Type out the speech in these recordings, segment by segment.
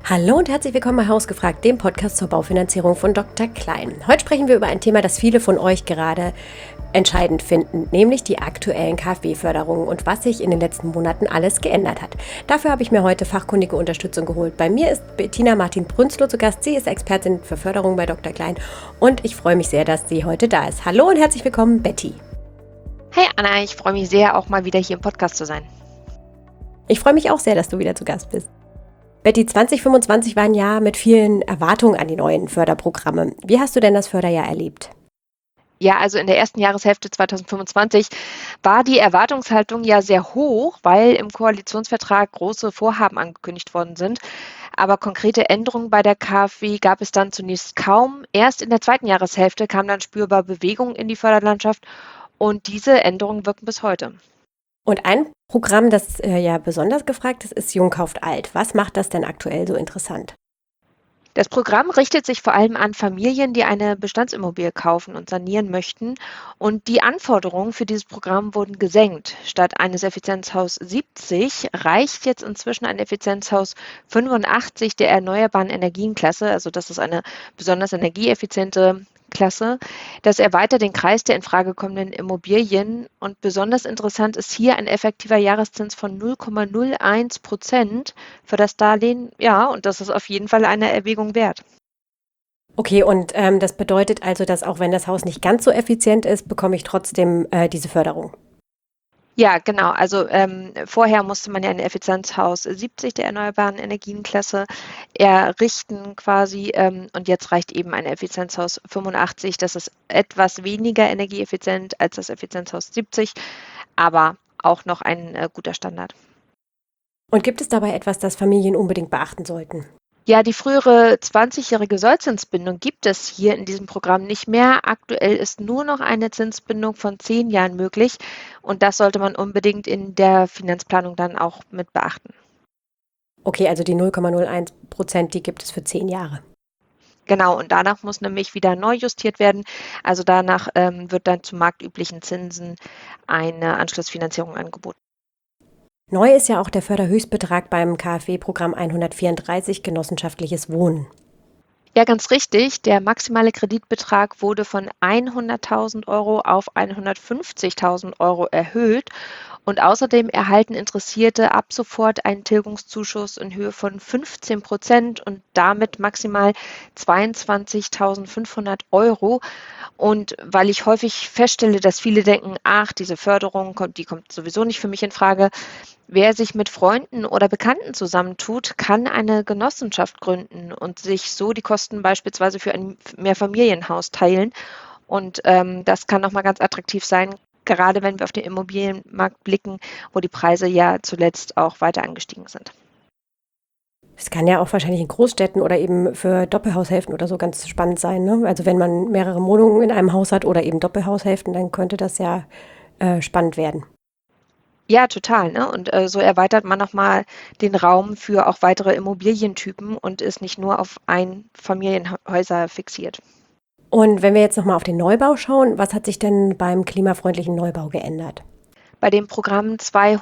Hallo und herzlich willkommen bei Hausgefragt, dem Podcast zur Baufinanzierung von Dr. Klein. Heute sprechen wir über ein Thema, das viele von euch gerade entscheidend finden, nämlich die aktuellen KfW-Förderungen und was sich in den letzten Monaten alles geändert hat. Dafür habe ich mir heute fachkundige Unterstützung geholt. Bei mir ist Bettina Martin-Brünzloh zu Gast. Sie ist Expertin für Förderung bei Dr. Klein und ich freue mich sehr, dass sie heute da ist. Hallo und herzlich willkommen, Betty. Hey Anna, ich freue mich sehr, auch mal wieder hier im Podcast zu sein. Ich freue mich auch sehr, dass du wieder zu Gast bist. Betty, 2025 war ein Jahr mit vielen Erwartungen an die neuen Förderprogramme. Wie hast du denn das Förderjahr erlebt? Ja, also in der ersten Jahreshälfte 2025 war die Erwartungshaltung ja sehr hoch, weil im Koalitionsvertrag große Vorhaben angekündigt worden sind. Aber konkrete Änderungen bei der KfW gab es dann zunächst kaum. Erst in der zweiten Jahreshälfte kam dann spürbar Bewegung in die Förderlandschaft und diese Änderungen wirken bis heute. Und ein Programm, das ja besonders gefragt ist Jung kauft alt. Was macht das denn aktuell so interessant? Das Programm richtet sich vor allem an Familien, die eine Bestandsimmobilie kaufen und sanieren möchten. Und die Anforderungen für dieses Programm wurden gesenkt. Statt eines Effizienzhaus 70 reicht jetzt inzwischen ein Effizienzhaus 85 der erneuerbaren Energienklasse. Also das ist eine besonders energieeffiziente Klasse. Das erweitert den Kreis der in Frage kommenden Immobilien und besonders interessant ist hier ein effektiver Jahreszins von 0,01% für das Darlehen. Ja, und das ist auf jeden Fall eine Erwägung wert. Okay, und das bedeutet also, dass auch wenn das Haus nicht ganz so effizient ist, bekomme ich trotzdem diese Förderung. Ja, genau. Also vorher musste man ja ein Effizienzhaus 70 der erneuerbaren Energienklasse errichten quasi und jetzt reicht eben ein Effizienzhaus 85. Das ist etwas weniger energieeffizient als das Effizienzhaus 70, aber auch noch ein guter Standard. Und gibt es dabei etwas, das Familien unbedingt beachten sollten? Ja, die frühere 20-jährige Sollzinsbindung gibt es hier in diesem Programm nicht mehr. Aktuell ist nur noch eine Zinsbindung von 10 Jahren möglich und das sollte man unbedingt in der Finanzplanung dann auch mit beachten. Okay, also die 0,01%, die gibt es für 10 Jahre. Genau, und danach muss nämlich wieder neu justiert werden. Also danach wird dann zu marktüblichen Zinsen eine Anschlussfinanzierung angeboten. Neu ist ja auch der Förderhöchstbetrag beim KfW-Programm 134 genossenschaftliches Wohnen. Ja, ganz richtig. Der maximale Kreditbetrag wurde von 100.000 Euro auf 150.000 Euro erhöht. Und außerdem erhalten Interessierte ab sofort einen Tilgungszuschuss in Höhe von 15% und damit maximal 22.500 Euro. Und weil ich häufig feststelle, dass viele denken, ach, diese Förderung die kommt sowieso nicht für mich in Frage. Wer sich mit Freunden oder Bekannten zusammentut, kann eine Genossenschaft gründen und sich so die Kosten beispielsweise für ein Mehrfamilienhaus teilen. Und das kann nochmal ganz attraktiv sein, gerade wenn wir auf den Immobilienmarkt blicken, wo die Preise ja zuletzt auch weiter angestiegen sind. Es kann ja auch wahrscheinlich in Großstädten oder eben für Doppelhaushälften oder so ganz spannend sein, ne? Also wenn man mehrere Wohnungen in einem Haus hat oder eben Doppelhaushälften, dann könnte das ja spannend werden. Ja, total, ne? Und so erweitert man nochmal den Raum für auch weitere Immobilientypen und ist nicht nur auf Einfamilienhäuser fixiert. Und wenn wir jetzt nochmal auf den Neubau schauen, was hat sich denn beim klimafreundlichen Neubau geändert? Bei den Programmen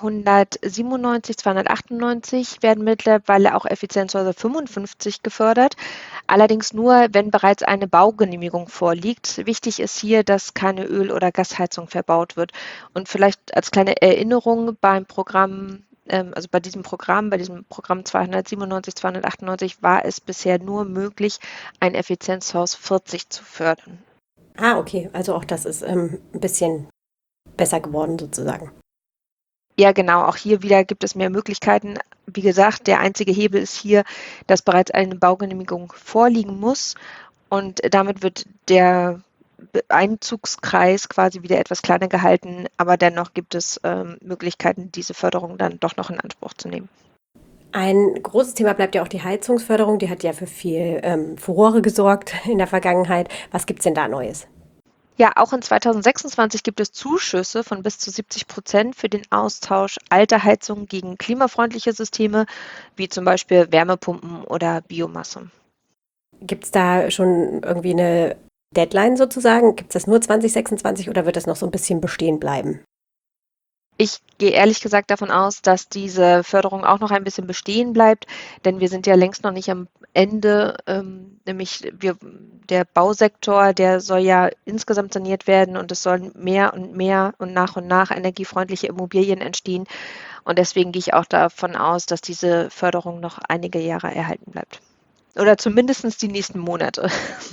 297, 298 werden mittlerweile auch Effizienzhäuser 55 gefördert, allerdings nur, wenn bereits eine Baugenehmigung vorliegt. Wichtig ist hier, dass keine Öl- oder Gasheizung verbaut wird. Und vielleicht als kleine Erinnerung beim Programm, bei diesem Programm 297, 298 war es bisher nur möglich, ein Effizienzhaus 40 zu fördern. Ah, okay, also auch das ist ein bisschen besser geworden sozusagen. Ja, genau. Auch hier wieder gibt es mehr Möglichkeiten. Wie gesagt, der einzige Hebel ist hier, dass bereits eine Baugenehmigung vorliegen muss und damit wird der Einzugskreis quasi wieder etwas kleiner gehalten, aber dennoch gibt es Möglichkeiten, diese Förderung dann doch noch in Anspruch zu nehmen. Ein großes Thema bleibt ja auch die Heizungsförderung. Die hat ja für viel Furore gesorgt in der Vergangenheit. Was gibt es denn da Neues? Ja, auch in 2026 gibt es Zuschüsse von bis zu 70% für den Austausch alter Heizungen gegen klimafreundliche Systeme, wie zum Beispiel Wärmepumpen oder Biomasse. Gibt es da schon irgendwie eine Deadline sozusagen? Gibt es das nur 2026 oder wird das noch so ein bisschen bestehen bleiben? Ich gehe ehrlich gesagt davon aus, dass diese Förderung auch noch ein bisschen bestehen bleibt, denn wir sind ja längst noch nicht am Ende, nämlich der Bausektor, der soll ja insgesamt saniert werden und es sollen mehr und nach energiefreundliche Immobilien entstehen. Und deswegen gehe ich auch davon aus, dass diese Förderung noch einige Jahre erhalten bleibt. Oder zumindest die nächsten Monate.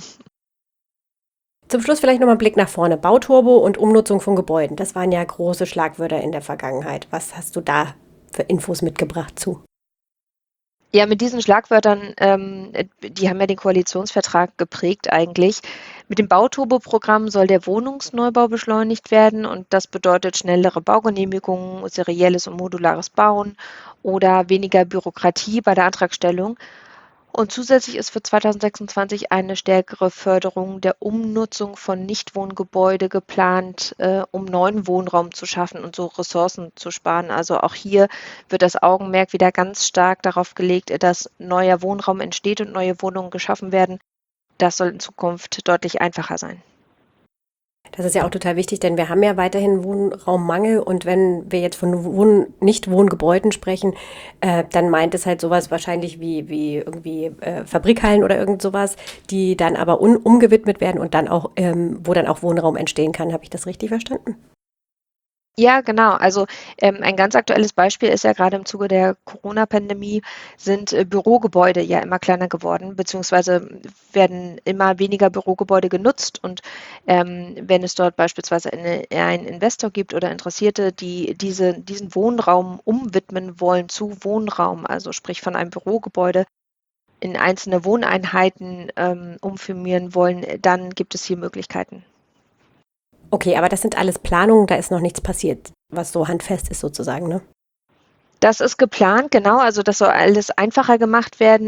Zum Schluss vielleicht nochmal ein Blick nach vorne. Bauturbo und Umnutzung von Gebäuden. Das waren ja große Schlagwörter in der Vergangenheit. Was hast du da für Infos mitgebracht zu? Ja, mit diesen Schlagwörtern, die haben ja den Koalitionsvertrag geprägt eigentlich. Mit dem Bauturbo-Programm soll der Wohnungsneubau beschleunigt werden und das bedeutet schnellere Baugenehmigungen, serielles und modulares Bauen oder weniger Bürokratie bei der Antragstellung. Und zusätzlich ist für 2026 eine stärkere Förderung der Umnutzung von Nichtwohngebäude geplant, um neuen Wohnraum zu schaffen und so Ressourcen zu sparen. Also auch hier wird das Augenmerk wieder ganz stark darauf gelegt, dass neuer Wohnraum entsteht und neue Wohnungen geschaffen werden. Das soll in Zukunft deutlich einfacher sein. Das ist ja auch total wichtig, denn wir haben ja weiterhin Wohnraummangel und wenn wir jetzt von Nicht-Wohngebäuden sprechen, dann meint es halt sowas wahrscheinlich wie irgendwie Fabrikhallen oder irgend sowas, die dann aber umgewidmet werden und dann auch, wo dann auch Wohnraum entstehen kann. Habe ich das richtig verstanden? Ja, genau. Also ein ganz aktuelles Beispiel ist ja gerade im Zuge der Corona-Pandemie sind Bürogebäude ja immer kleiner geworden, beziehungsweise werden immer weniger Bürogebäude genutzt. Und wenn es dort beispielsweise einen Investor gibt oder Interessierte, die diesen Wohnraum umwidmen wollen zu Wohnraum, also sprich von einem Bürogebäude in einzelne Wohneinheiten umfirmieren wollen, dann gibt es hier Möglichkeiten. Okay, aber das sind alles Planungen, da ist noch nichts passiert, was so handfest ist sozusagen, ne? Das ist geplant, genau. Also das soll alles einfacher gemacht werden.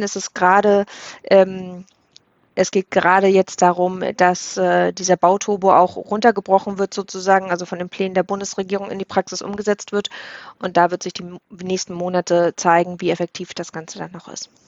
Es geht gerade jetzt darum, dass dieser Bauturbo auch runtergebrochen wird sozusagen, also von den Plänen der Bundesregierung in die Praxis umgesetzt wird. Und da wird sich die nächsten Monate zeigen, wie effektiv das Ganze dann noch ist.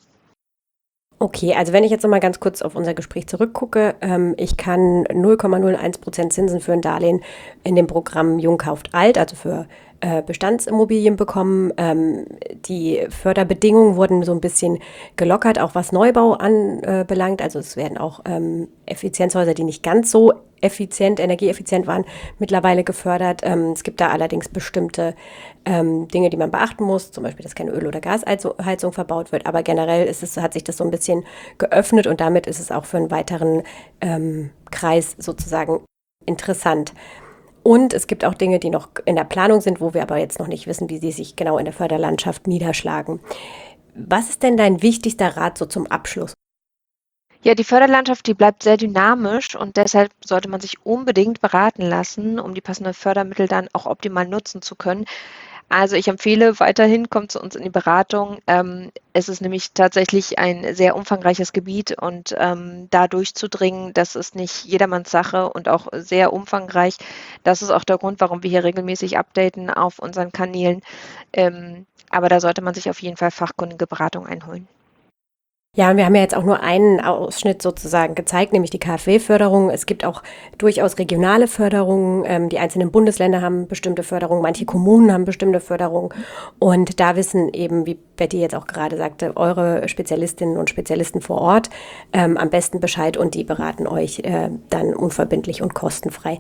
Okay, also wenn ich jetzt noch mal ganz kurz auf unser Gespräch zurückgucke, ich kann 0,01% Zinsen für ein Darlehen in dem Programm Jung kauft alt, also für Bestandsimmobilien bekommen. Die Förderbedingungen wurden so ein bisschen gelockert, auch was Neubau anbelangt. Also es werden auch Effizienzhäuser, die nicht ganz so energieeffizient waren, mittlerweile gefördert. Es gibt da allerdings bestimmte Dinge, die man beachten muss, zum Beispiel, dass keine Öl- oder Gasheizung verbaut wird. Aber generell hat sich das so ein bisschen geöffnet und damit ist es auch für einen weiteren Kreis sozusagen interessant. Und es gibt auch Dinge, die noch in der Planung sind, wo wir aber jetzt noch nicht wissen, wie sie sich genau in der Förderlandschaft niederschlagen. Was ist denn dein wichtigster Rat so zum Abschluss? Ja, die Förderlandschaft, die bleibt sehr dynamisch und deshalb sollte man sich unbedingt beraten lassen, um die passenden Fördermittel dann auch optimal nutzen zu können. Also ich empfehle weiterhin, kommt zu uns in die Beratung. Es ist nämlich tatsächlich ein sehr umfangreiches Gebiet und da durchzudringen, das ist nicht jedermanns Sache und auch sehr umfangreich. Das ist auch der Grund, warum wir hier regelmäßig updaten auf unseren Kanälen. Aber da sollte man sich auf jeden Fall fachkundige Beratung einholen. Ja, und wir haben ja jetzt auch nur einen Ausschnitt sozusagen gezeigt, nämlich die KfW-Förderung. Es gibt auch durchaus regionale Förderungen. Die einzelnen Bundesländer haben bestimmte Förderungen, manche Kommunen haben bestimmte Förderungen. Und da wissen eben, wie Betty jetzt auch gerade sagte, eure Spezialistinnen und Spezialisten vor Ort am besten Bescheid und die beraten euch dann unverbindlich und kostenfrei.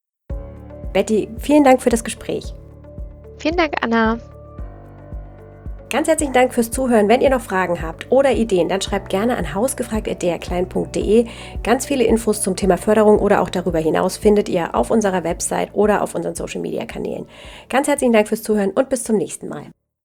Betty, vielen Dank für das Gespräch. Vielen Dank, Anna. Ganz herzlichen Dank fürs Zuhören. Wenn ihr noch Fragen habt oder Ideen, dann schreibt gerne an hausgefragt@drklein.de. Ganz viele Infos zum Thema Förderung oder auch darüber hinaus findet ihr auf unserer Website oder auf unseren Social-Media-Kanälen. Ganz herzlichen Dank fürs Zuhören und bis zum nächsten Mal.